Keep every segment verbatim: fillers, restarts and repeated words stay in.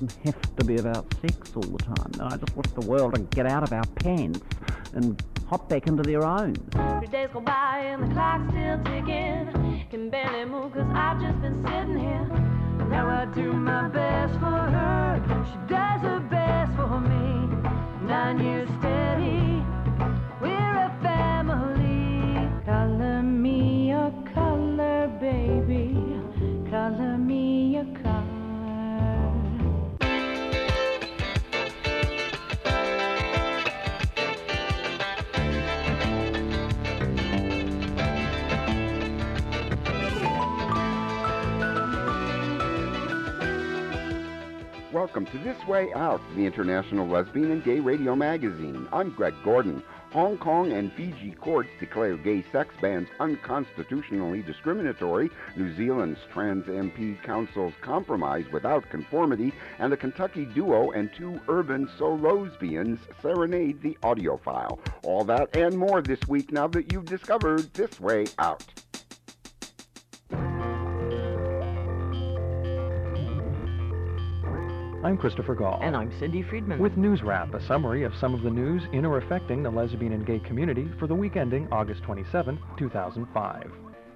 doesn't have to be about sex all the time. And I just wish the world would get out of our pants and hop back into their own. Three days go by and the clock's still ticking. Can barely move cause I've just been sitting here. Now I do my best for her. She does her best for me. Nine years steady. We're a family. Color me a color, baby. Color me a color. Welcome to This Way Out, the International Lesbian and Gay Radio Magazine. I'm Greg Gordon. Hong Kong and Fiji courts declare gay sex bans unconstitutionally discriminatory. New Zealand's Trans M P Council's compromise without conformity, and a Kentucky duo and two urban solosbians serenade the audiophile. All that and more this week now that you've discovered This Way Out. I'm Christopher Gall. And I'm Cindy Friedman. With News Wrap, a summary of some of the news in or affecting the lesbian and gay community for the week ending August twenty-seventh, two thousand five.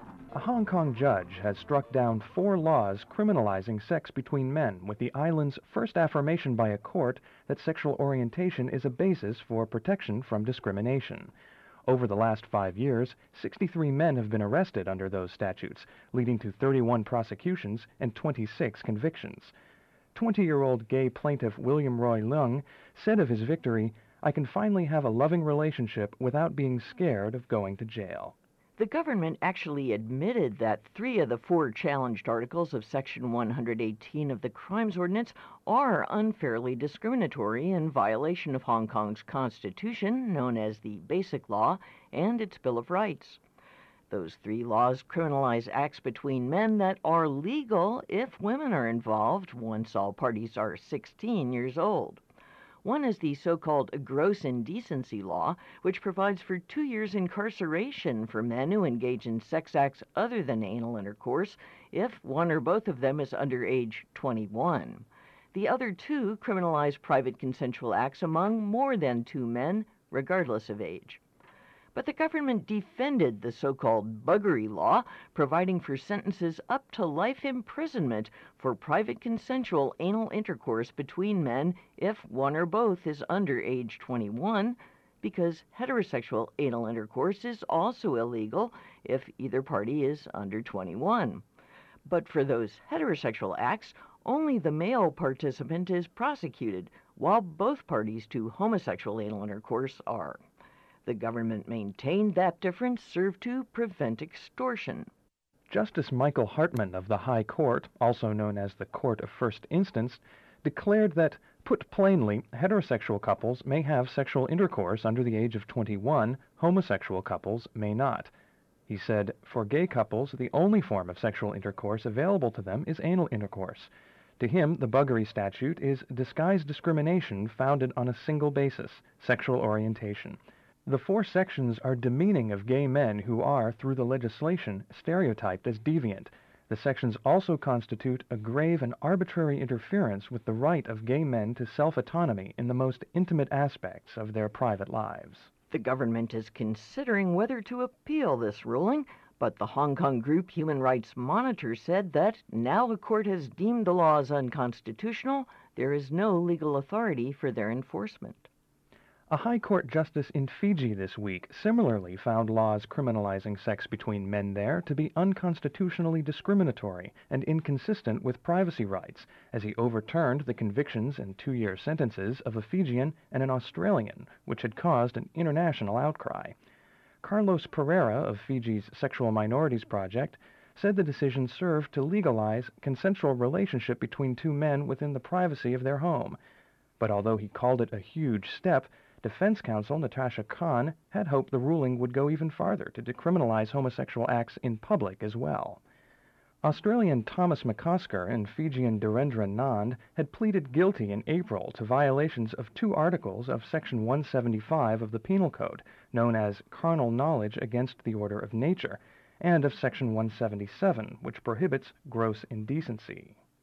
A Hong Kong judge has struck down four laws criminalizing sex between men, with the island's first affirmation by a court that sexual orientation is a basis for protection from discrimination. Over the last five years, sixty-three men have been arrested under those statutes, leading to thirty-one prosecutions and twenty-six convictions. twenty-year-old gay plaintiff William Roy Leung said of his victory, "I can finally have a loving relationship without being scared of going to jail." The government actually admitted that three of the four challenged articles of Section one hundred eighteen of the Crimes Ordinance are unfairly discriminatory in violation of Hong Kong's Constitution, known as the Basic Law, and its Bill of Rights. Those three laws criminalize acts between men that are legal if women are involved once all parties are sixteen years old. One is the so-called gross indecency law, which provides for two years incarceration for men who engage in sex acts other than anal intercourse if one or both of them is under age twenty-one. The other two criminalize private consensual acts among more than two men, regardless of age. But the government defended the so-called buggery law, providing for sentences up to life imprisonment for private consensual anal intercourse between men if one or both is under age twenty-one, because heterosexual anal intercourse is also illegal if either party is under twenty-one. But for those heterosexual acts, only the male participant is prosecuted, while both parties to homosexual anal intercourse are. The government maintained that difference served to prevent extortion. Justice Michael Hartman of the High Court, also known as the Court of First Instance, declared that, put plainly, heterosexual couples may have sexual intercourse under the age of twenty-one, homosexual couples may not. He said, for gay couples, the only form of sexual intercourse available to them is anal intercourse. To him, the buggery statute is disguised discrimination founded on a single basis, sexual orientation. The four sections are demeaning of gay men who are, through the legislation, stereotyped as deviant. The sections also constitute a grave and arbitrary interference with the right of gay men to self-autonomy in the most intimate aspects of their private lives. The government is considering whether to appeal this ruling, but the Hong Kong group Human Rights Monitor said that now the court has deemed the laws unconstitutional, there is no legal authority for their enforcement. A High Court justice in Fiji this week similarly found laws criminalizing sex between men there to be unconstitutionally discriminatory and inconsistent with privacy rights, as he overturned the convictions and two-year sentences of a Fijian and an Australian, which had caused an international outcry. Carlos Pereira of Fiji's Sexual Minorities Project said the decision served to legalize consensual relationship between two men within the privacy of their home. But although he called it a huge step, Defense counsel Natasha Khan had hoped the ruling would go even farther to decriminalize homosexual acts in public as well. Australian Thomas McCosker and Fijian Durendra Nand had pleaded guilty in April to violations of two articles of Section one seventy-five of the Penal Code, known as carnal knowledge against the order of nature, and of Section one seventy-seven, which prohibits gross indecency.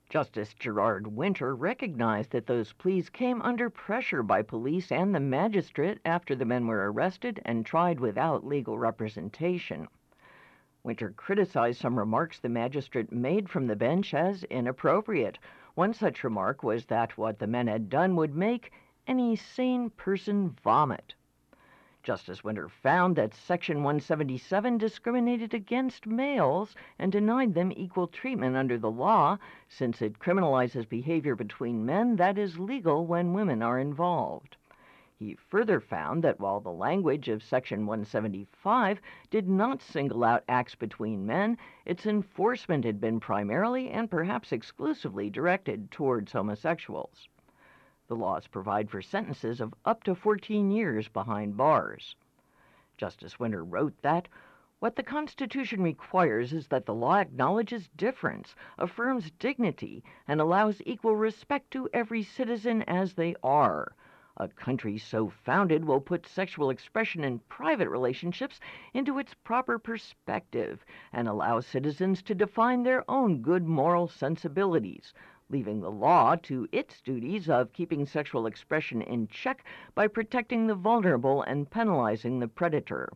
Justice Gerard Winter recognized that those pleas came under pressure by police and the magistrate after the men were arrested and tried without legal representation. Winter criticized some remarks the magistrate made from the bench as inappropriate. One such remark was that what the men had done would make any sane person vomit. Justice Winter found that Section one seventy-seven discriminated against males and denied them equal treatment under the law, since it criminalizes behavior between men that is legal when women are involved. He further found that while the language of Section one seventy-five did not single out acts between men, its enforcement had been primarily and perhaps exclusively directed towards homosexuals. The laws provide for sentences of up to fourteen years behind bars. Justice Winter wrote that, "What the Constitution requires is that the law acknowledges difference, affirms dignity, and allows equal respect to every citizen as they are. A country so founded will put sexual expression in private relationships into its proper perspective and allow citizens to define their own good moral sensibilities, leaving the law to its duties of keeping sexual expression in check by protecting the vulnerable and penalizing the predator."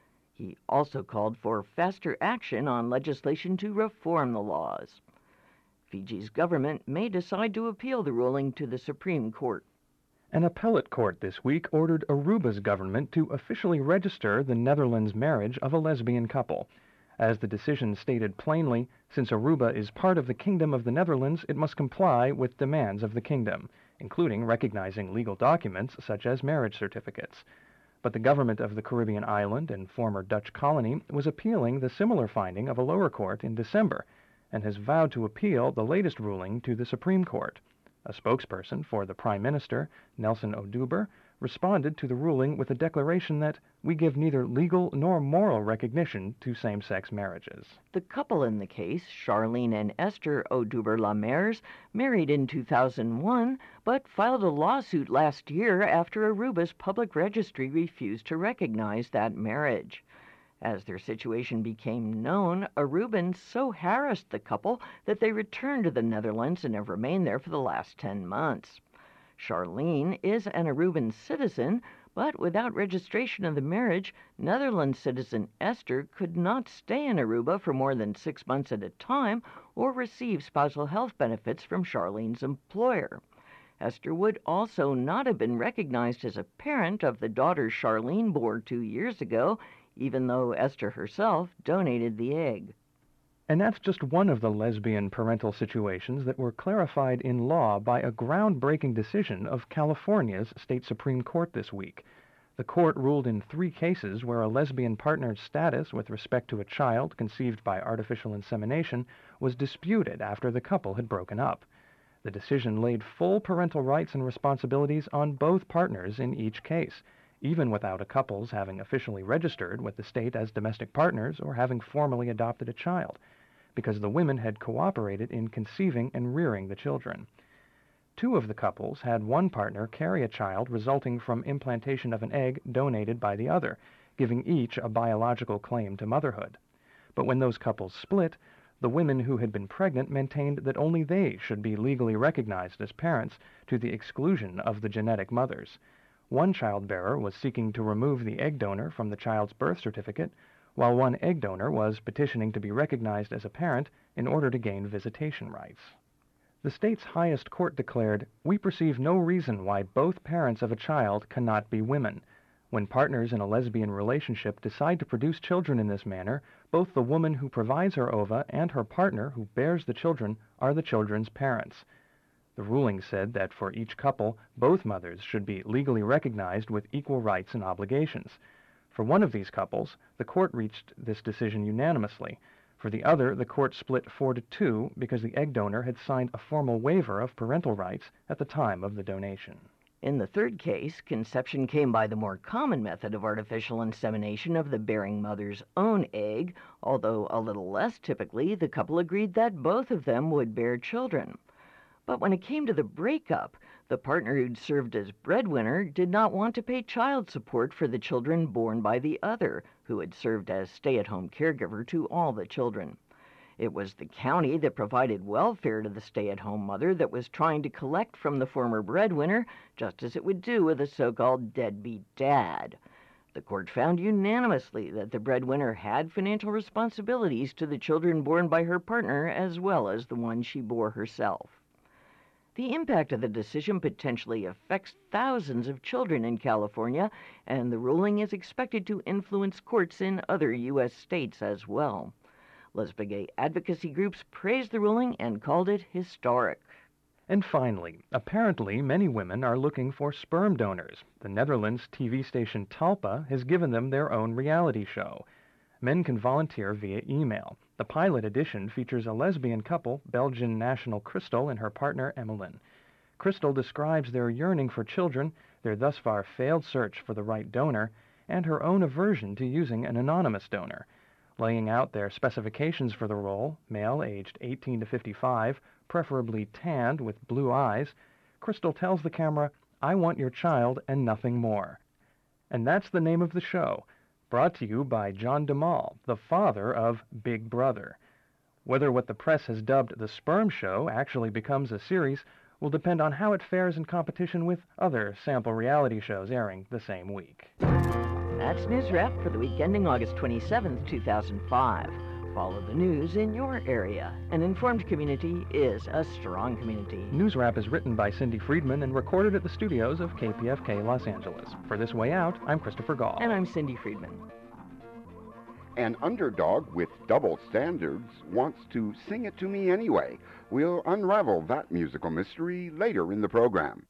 He also called for faster action on legislation to reform the laws. Fiji's government may decide to appeal the ruling to the Supreme Court. An appellate court this week ordered Aruba's government to officially register the Netherlands' marriage of a lesbian couple. As the decision stated plainly, since Aruba is part of the Kingdom of the Netherlands, it must comply with demands of the kingdom, including recognizing legal documents such as marriage certificates. But the government of the Caribbean island and former Dutch colony was appealing the similar finding of a lower court in December, and has vowed to appeal the latest ruling to the Supreme Court. A spokesperson for the Prime Minister, Nelson Oduber, responded to the ruling with a declaration that we give neither legal nor moral recognition to same-sex marriages. The couple in the case, Charlene and Esther Oduber-Lamers, married in two thousand one, but filed a lawsuit last year after Aruba's public registry refused to recognize that marriage. As their situation became known, Arubans so harassed the couple that they returned to the Netherlands and have remained there for the last ten months. Charlene is an Aruban citizen, but without registration of the marriage, Netherlands citizen Esther could not stay in Aruba for more than six months at a time or receive spousal health benefits from Charlene's employer. Esther would also not have been recognized as a parent of the daughter Charlene bore two years ago, even though Esther herself donated the egg. And that's just one of the lesbian parental situations that were clarified in law by a groundbreaking decision of California's state Supreme Court this week. The court ruled in three cases where a lesbian partner's status with respect to a child conceived by artificial insemination was disputed after the couple had broken up. The decision laid full parental rights and responsibilities on both partners in each case, even without a couple's having officially registered with the state as domestic partners or having formally adopted a child, because the women had cooperated in conceiving and rearing the children. Two of the couples had one partner carry a child resulting from implantation of an egg donated by the other, giving each a biological claim to motherhood. But when those couples split, the women who had been pregnant maintained that only they should be legally recognized as parents, to the exclusion of the genetic mothers. One childbearer was seeking to remove the egg donor from the child's birth certificate, while one egg donor was petitioning to be recognized as a parent in order to gain visitation rights. The state's highest court declared, "We perceive no reason why both parents of a child cannot be women. When partners in a lesbian relationship decide to produce children in this manner, both the woman who provides her ova and her partner who bears the children are the children's parents." The ruling said that for each couple, both mothers should be legally recognized with equal rights and obligations. For one of these couples, the court reached this decision unanimously. For the other, the court split four to two because the egg donor had signed a formal waiver of parental rights at the time of the donation. In the third case, conception came by the more common method of artificial insemination of the bearing mother's own egg, although a little less typically, the couple agreed that both of them would bear children. But when it came to the breakup, the partner who'd served as breadwinner did not want to pay child support for the children born by the other, who had served as stay-at-home caregiver to all the children. It was the county that provided welfare to the stay-at-home mother that was trying to collect from the former breadwinner, just as it would do with a so-called deadbeat dad. The court found unanimously that the breadwinner had financial responsibilities to the children born by her partner as well as the one she bore herself. The impact of the decision potentially affects thousands of children in California, and the ruling is expected to influence courts in other U S states as well. Lesbian advocacy groups praised the ruling and called it historic. And finally, apparently many women are looking for sperm donors. The Netherlands T V station Talpa has given them their own reality show. Men can volunteer via email. The pilot edition features a lesbian couple, Belgian national Crystal and her partner Emmeline. Crystal describes their yearning for children, their thus far failed search for the right donor, and her own aversion to using an anonymous donor. Laying out their specifications for the role, male aged eighteen to fifty-five, preferably tanned with blue eyes, Crystal tells the camera, "I want your child and nothing more." And that's the name of the show, brought to you by John DeMol, the father of Big Brother. Whether what the press has dubbed the Sperm Show actually becomes a series will depend on how it fares in competition with other sample reality shows airing the same week. That's News Wrap for the week ending August twenty-seventh, two thousand five. Follow the news in your area. An informed community is a strong community. News Wrap is written by Cindy Friedman and recorded at the studios of K P F K Los Angeles. For This Way Out, I'm Christopher Gall. And I'm Cindy Friedman. An underdog with double standards wants to sing it to me anyway. We'll unravel that musical mystery later in the program.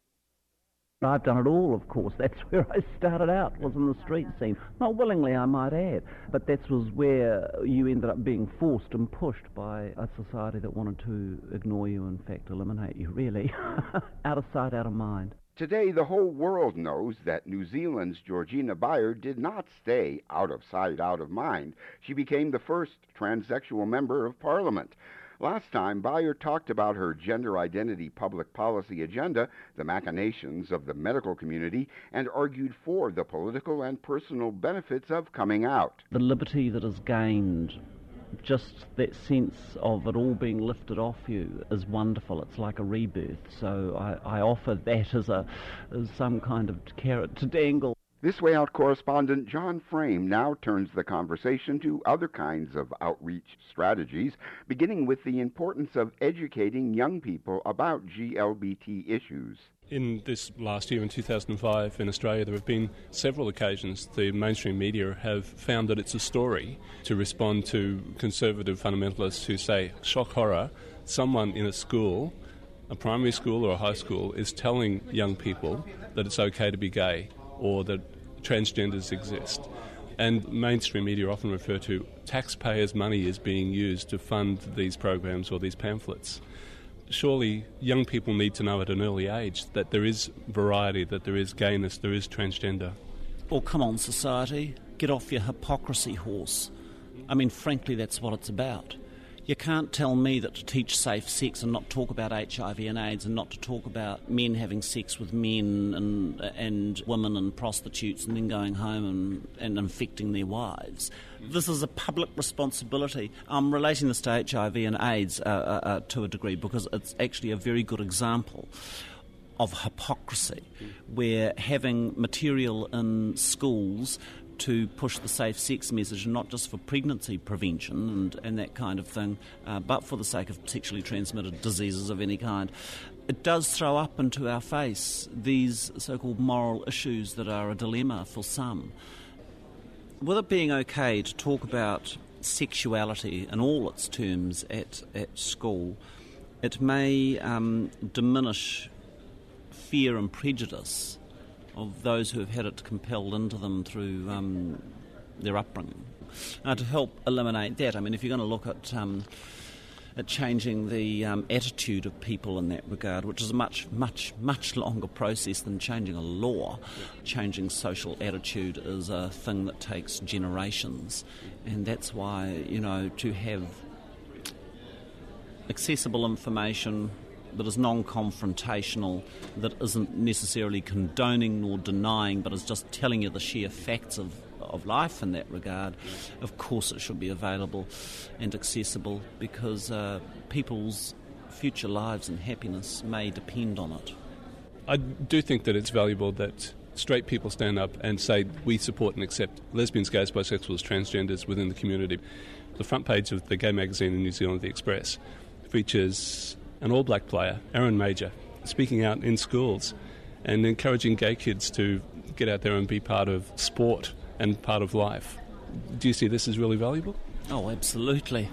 I've done it all, of course. That's where I started out, was in the street scene. Not willingly, I might add. But that was where you ended up being forced and pushed by a society that wanted to ignore you, in fact, eliminate you, really. Out of sight, out of mind. Today, the whole world knows that New Zealand's Georgina Beyer did not stay out of sight, out of mind. She became the first transsexual member of Parliament. Last time, Beyer talked about her gender identity public policy agenda, the machinations of the medical community, and argued for the political and personal benefits of coming out. The liberty that is gained, just that sense of it all being lifted off you is wonderful. It's like a rebirth. So I, I offer that as, a, as some kind of carrot to dangle. This Way Out correspondent John Frame now turns the conversation to other kinds of outreach strategies, beginning with the importance of educating young people about G L B T issues. In this last year, in two thousand five, in Australia, there have been several occasions the mainstream media have found that it's a story to respond to conservative fundamentalists who say, shock horror, someone in a school, a primary school or a high school, is telling young people that it's okay to be gay or that transgenders exist. And mainstream media often refer to taxpayers' money as being used to fund these programs or these pamphlets. Surely young people need to know at an early age that there is variety, that there is gayness, there is transgender. Well, come on, society, get off your hypocrisy horse. I mean, frankly, that's what it's about. You can't tell me that to teach safe sex and not talk about H I V and AIDS and not to talk about men having sex with men and and women and prostitutes and then going home and, and infecting their wives. This is a public responsibility. I'm relating this to H I V and AIDS uh, uh, uh, to a degree because it's actually a very good example of hypocrisy, where having material in schools to push the safe sex message, not just for pregnancy prevention and, and that kind of thing, uh, but for the sake of sexually transmitted diseases of any kind. It does throw up into our face these so-called moral issues that are a dilemma for some. With it being okay to talk about sexuality in all its terms at, at school, it may um, diminish fear and prejudice of those who have had it compelled into them through um, their upbringing. Uh, to help eliminate that, I mean, if you're going to look at um, at changing the um, attitude of people in that regard, which is a much, much, much longer process than changing a law, changing social attitude is a thing that takes generations. And that's why, you know, to have accessible information that is non-confrontational, that isn't necessarily condoning nor denying, but is just telling you the sheer facts of of life in that regard, of course it should be available and accessible, because uh, people's future lives and happiness may depend on it. I do think that it's valuable that straight people stand up and say we support and accept lesbians, gays, bisexuals, transgenders within the community. The front page of the gay magazine in New Zealand, The Express, features an all-black player, Aaron Major, speaking out in schools and encouraging gay kids to get out there and be part of sport and part of life. Do you see this as really valuable? Oh, absolutely.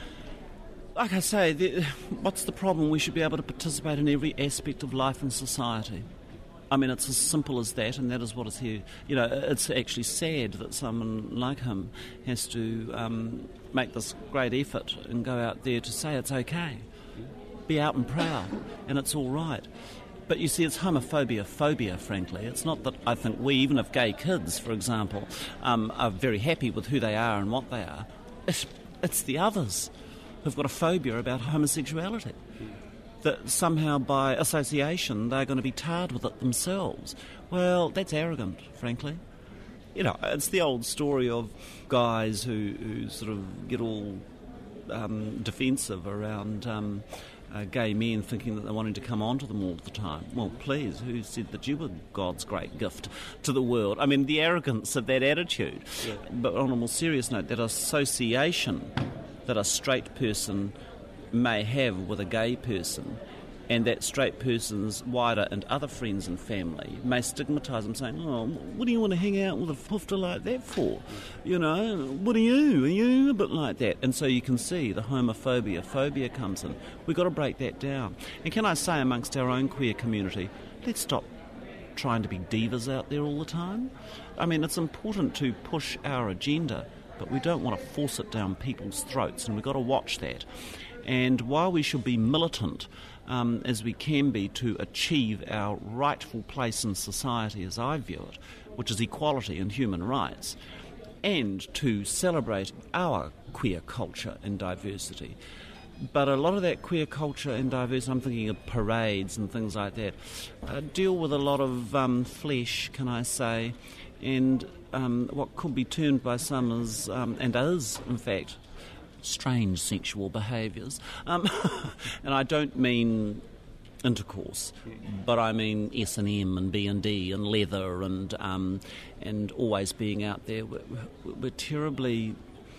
Like I say, the, what's the problem? We should be able to participate in every aspect of life and society. I mean, it's as simple as that, and that is what is here. You know, it's actually sad that someone like him has to um, make this great effort and go out there to say it's okay. Be out and proud, and it's all right. But you see, it's homophobia, phobia, frankly. It's not that I think we, even if gay kids, for example, um, are very happy with who they are and what they are, it's, it's the others who've got a phobia about homosexuality. That somehow by association they're going to be tarred with it themselves. Well, that's arrogant, frankly. You know, it's the old story of guys who, who sort of get all um, defensive around um, uh, gay men thinking that they're wanting to come onto them all the time. Well, please, who said that you were God's great gift to the world? I mean, the arrogance of that attitude. Yeah. But on a more serious note, that association that a straight person may have with a gay person, and that straight person's wider and other friends and family may stigmatise them, saying, oh, what do you want to hang out with a poofter like that for? You know, what are you? Are you a bit like that? And so you can see the homophobia, phobia comes in. We've got to break that down. And can I say, amongst our own queer community, let's stop trying to be divas out there all the time. I mean, it's important to push our agenda, but we don't want to force it down people's throats, and we've got to watch that. And while we should be militant, um, as we can be, to achieve our rightful place in society, as I view it, which is equality and human rights, and to celebrate our queer culture and diversity. But a lot of that queer culture and diversity, I'm thinking of parades and things like that, uh, deal with a lot of um, flesh, can I say, and um, what could be termed by some as, um, and is, in fact, strange sexual behaviours. Um, and I don't mean intercourse, but I mean S and M and B and D and leather and um, and always being out there. We're, we're terribly...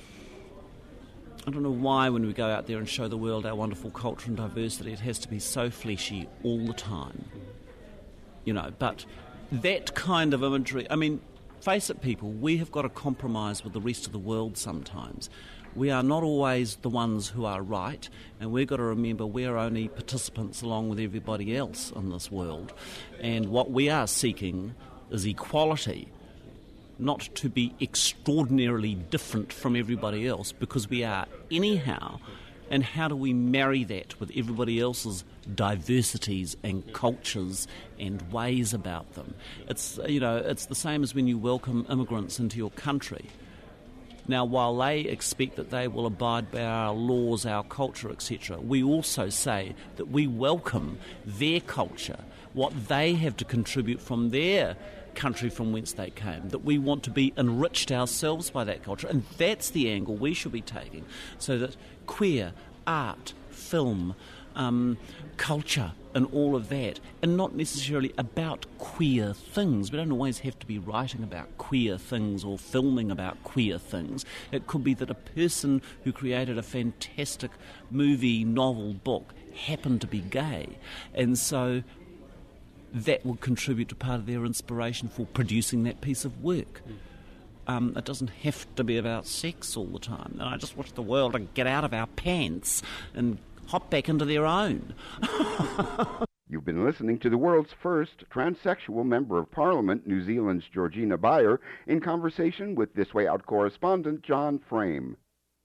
I don't know why when we go out there and show the world our wonderful culture and diversity, it has to be so fleshy all the time. You know, but that kind of imagery... I mean, face it, people, we have got to compromise with the rest of the world sometimes. We are not always the ones who are right, and we've got to remember we're only participants along with everybody else in this world. And what we are seeking is equality, not to be extraordinarily different from everybody else, because we are anyhow. And how do we marry that with everybody else's diversities and cultures and ways about them? It's, you know, it's the same as when you welcome immigrants into your country. Now, while they expect that they will abide by our laws, our culture, et cetera, we also say that we welcome their culture, what they have to contribute from their country from whence they came, that we want to be enriched ourselves by that culture. And that's the angle we should be taking, so that queer art, film, um, culture and all of that, and not necessarily about queer things. We don't always have to be writing about queer things or filming about queer things. It could be that a person who created a fantastic movie, novel, book happened to be gay, and so that will contribute to part of their inspiration for producing that piece of work. Um, it doesn't have to be about sex all the time. And I just want the world to get out of our pants and hop back into their own. You've been listening to the world's first transsexual Member of Parliament, New Zealand's Georgina Beyer, in conversation with This Way Out correspondent John Frame.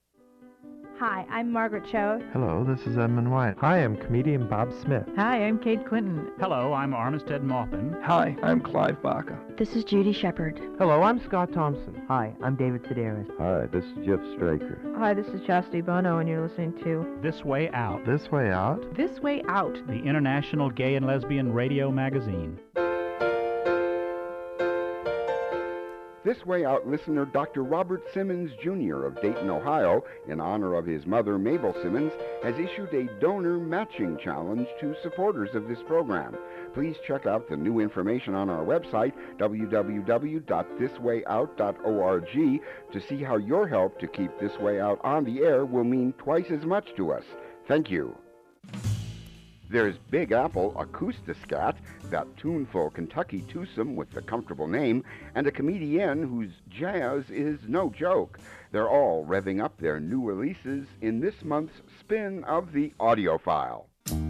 Hi, I'm Margaret Cho. Hello, this is Edmund White. Hi, I'm comedian Bob Smith. Hi, I'm Kate Clinton. Hello, I'm Armistead Maupin. Hi, I'm Clive Barker. This is Judy Shepard. Hello, I'm Scott Thompson. Hi, I'm David Sedaris. Hi, this is Jeff Straker. Hi, this is Chastity Bono, and you're listening to This Way Out. This Way Out? This Way Out. The International Gay and Lesbian Radio Magazine. This Way Out listener Doctor Robert Simmons, Junior of Dayton, Ohio, in honor of his mother, Mabel Simmons, has issued a donor matching challenge to supporters of this program. Please check out the new information on our website, w w w dot this way out dot org, to see how your help to keep This Way Out on the air will mean twice as much to us. Thank you. There's Big Apple Acoustascat, that tuneful Kentucky twosome with the comfortable name, and a comedian whose jazz is no joke. They're all revving up their new releases in this month's spin of the Audiophile.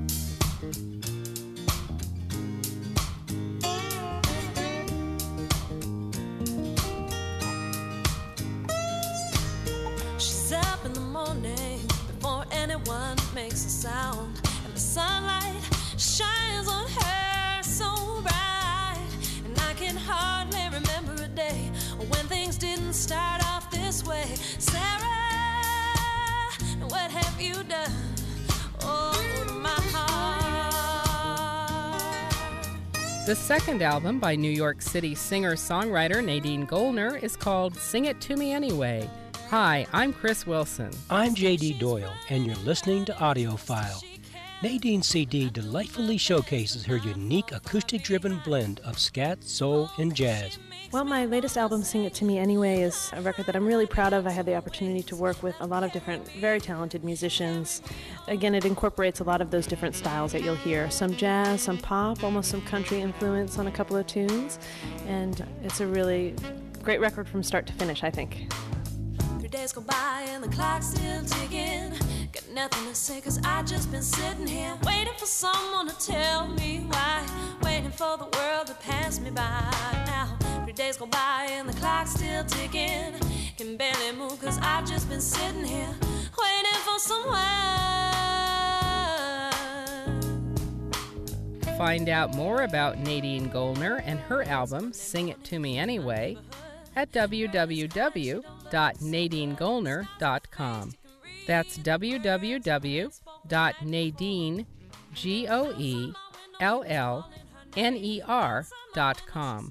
She's up in the morning before anyone makes a sound. The sunlight shines on her so bright, and I can hardly remember a day when things didn't start off this way. Sarah, what have you done? Oh, my heart. The second album by New York City singer-songwriter Nadine Goldner is called Sing It To Me Anyway. Hi, I'm Chris Wilson. I'm J D Doyle, and you're listening to Audiophile. Nadine's C D delightfully showcases her unique acoustic-driven blend of scat, soul, and jazz. Well, my latest album, Sing It To Me Anyway, is a record that I'm really proud of. I had the opportunity to work with a lot of different, very talented musicians. Again, it incorporates a lot of those different styles that you'll hear. Some jazz, some pop, almost some country influence on a couple of tunes. And it's a really great record from start to finish, I think. Three days go by and the clock's still ticking. Got nothing to say cause I just been sitting here waiting for someone to tell me why, waiting for the world to pass me by. Now three days go by and the clock's still ticking. Can barely move cause I've just been sitting here waiting for someone. Find out more about Nadine Goldner and her album Sing It To Me Anyway at w w w dot nadine goldner dot com. That's w w w dot nadine goldner dot com.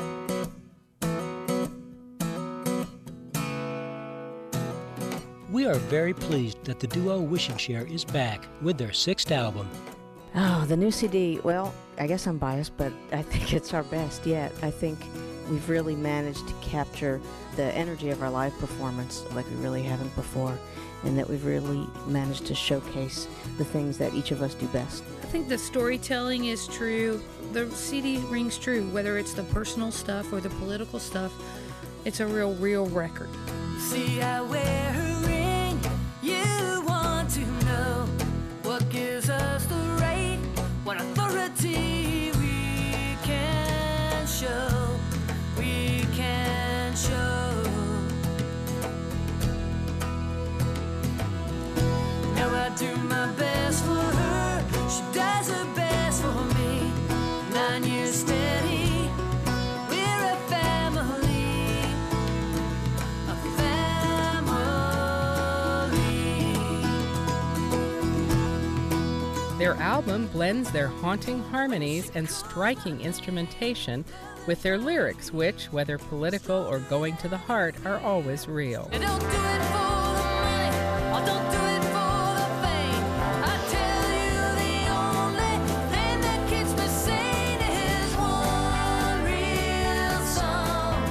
We are very pleased that the duo Wish and Share is back with their sixth album. Oh, the new C D, well, I guess I'm biased, but I think it's our best yet. I think we've really managed to capture the energy of our live performance like we really haven't before, and that we've really managed to showcase the things that each of us do best. I think the storytelling is true. The C D rings true, whether it's the personal stuff or the political stuff. It's a real, real record. See, I wear her ring. You want to know what gives us the right, what authority we can show. We can show. Now I do my best for her. She does her best for me. Nine years steady. We're a family. A family. Their album blends their haunting harmonies and striking instrumentation with their lyrics, which, whether political or going to the heart, are always real. Don't do it for the money, or don't do it for the fame. I tell you the only thing that keeps me sane is one real song.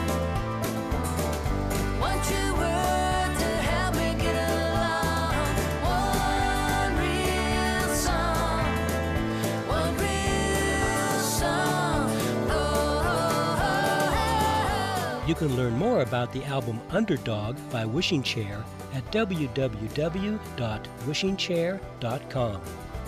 One true word to help me get along. One real song. One real song. You can learn more about the album Underdog by Wishing Chair at w w w dot wishing chair dot com.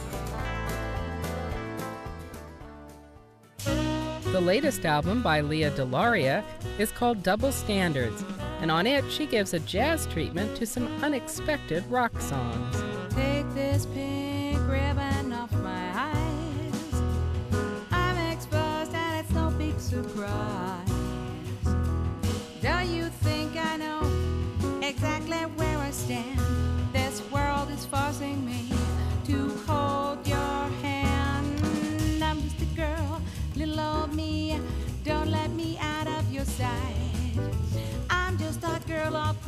The latest album by Leah Delaria is called Double Standards, and on it she gives a jazz treatment to some unexpected rock songs. Take this pink ribbon off my eyes. I'm exposed and it's no big surprise. Do you think I know exactly where I stand? This world is forcing me to hold your hand. I'm just a girl, little old me. Don't let me out of your sight.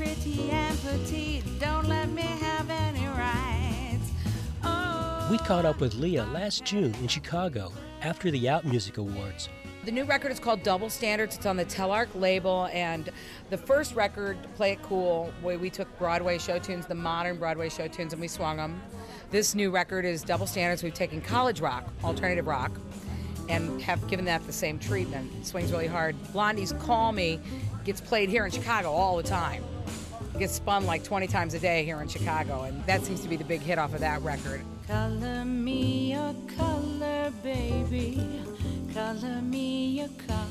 pretty and petite. Don't let me have any rights. Oh. We caught up with Leah last June in Chicago after the Out Music Awards. The new record is called Double Standards. It's on the Telarc label, and the first record, Play It Cool, where we took Broadway show tunes, the modern Broadway show tunes, and we swung them. This new record is Double Standards. We've taken college rock, alternative rock, and have given that the same treatment. It swings really hard. Blondie's Call Me gets played here in Chicago all the time. It gets spun like twenty times a day here in Chicago, and that seems to be the big hit off of that record. Color me a color, baby. Color me a car.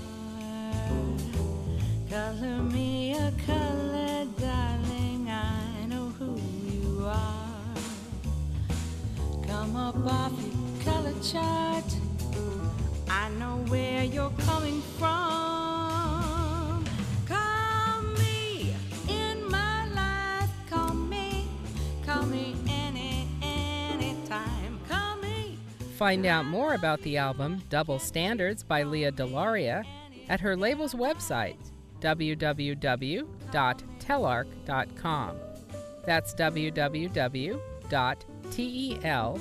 Color me a color, darling. I know who you are. Come up off your color chart. I know where you're coming from. Call me in my life. Call me. Call me any, any time. Call me. Find out more about the album Double Standards by Leah Delaria at her label's website, w w w dot telarc dot com. That's w w w dot telarc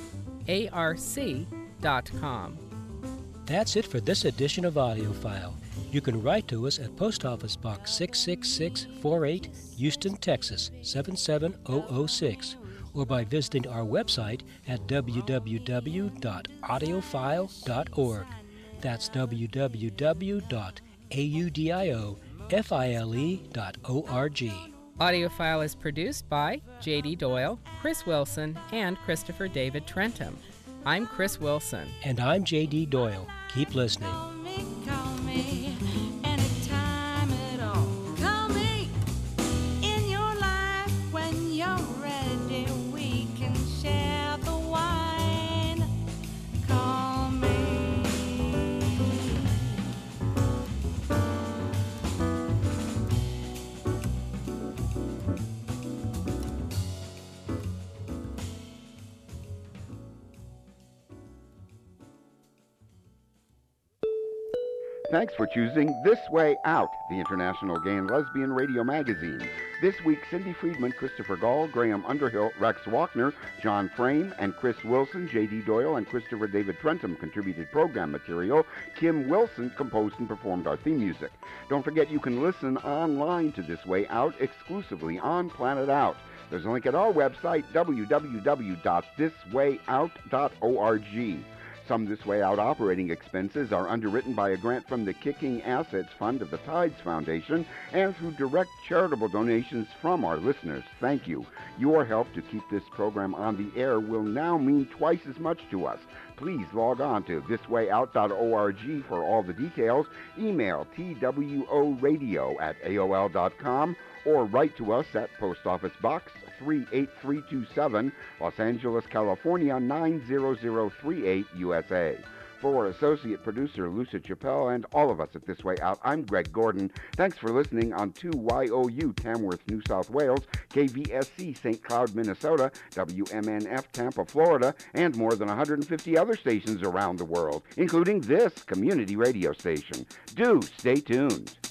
dot com. That's it for this edition of AudioFile. You can write to us at Post Office Box six six six four eight, Houston, Texas seven seven zero zero six, or by visiting our website at w w w dot audiophile dot org. That's w w w dot audiofile dot org. AudioFile is produced by J D Doyle, Chris Wilson, and Christopher David Trentham. I'm Chris Wilson. And I'm J D Doyle. Keep listening. Call me, call me, anytime at all. Call me in your life when you're ready. We can share the wine. Call me. Thanks for choosing This Way Out, the international gay and lesbian radio magazine. This week, Cindy Friedman, Christopher Gall, Graham Underhill, Rex Walkner, John Frame, and Chris Wilson, J D Doyle, and Christopher David Trentham contributed program material. Kim Wilson composed and performed our theme music. Don't forget you can listen online to This Way Out exclusively on Planet Out. There's a link at our website, w w w dot this way out dot org. Some This Way Out operating expenses are underwritten by a grant from the Kicking Assets Fund of the Tides Foundation and through direct charitable donations from our listeners. Thank you. Your help to keep this program on the air will now mean twice as much to us. Please log on to this way out dot org for all the details. Email t w o radio at a o l dot com or write to us at Post Office Box three eight three two seven, Los Angeles, California nine zero zero three eight, U S A. For associate producer Lucia Chappelle and all of us at This Way Out, I'm Greg Gordon. Thanks for listening on two Y O U Tamworth, New South Wales, K V S C Saint Cloud, Minnesota, W M N F Tampa, Florida, and more than one hundred fifty other stations around the world, including this community radio station. Do stay tuned.